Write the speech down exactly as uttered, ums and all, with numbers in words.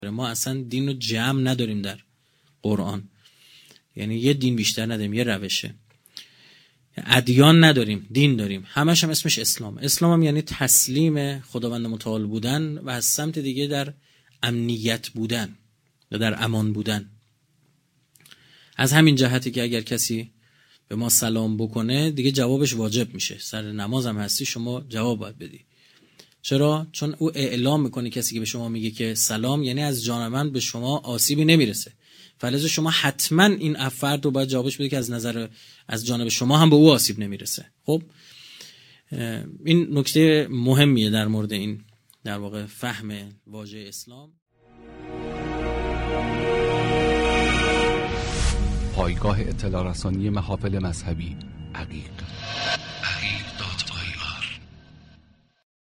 ما اصلا دین رو جمع نداریم در قرآن، یعنی یه دین بیشتر نداریم، یه روشه. ادیان نداریم، دین داریم، همش هم اسمش اسلام. اسلام هم یعنی تسلیم خداوند متعال بودن و از سمت دیگه در امنیت بودن و در امان بودن. از همین جهتی که اگر کسی به ما سلام بکنه دیگه جوابش واجب میشه، سر نماز هم هستی شما جواب باید بدی. چرا؟ چون او اعلام میکنه، کسی که به شما میگه که سلام یعنی از جان من به شما آسیبی نمیرسه، فلذا شما حتما این فرد رو باید جوابش بده که از نظر از جانب شما هم به او آسیب نمیرسه. خب این نکته مهمیه در مورد این در واقع فهم واژه اسلام. پایگاه اطلاع رسانی محافل مذهبی عقیق.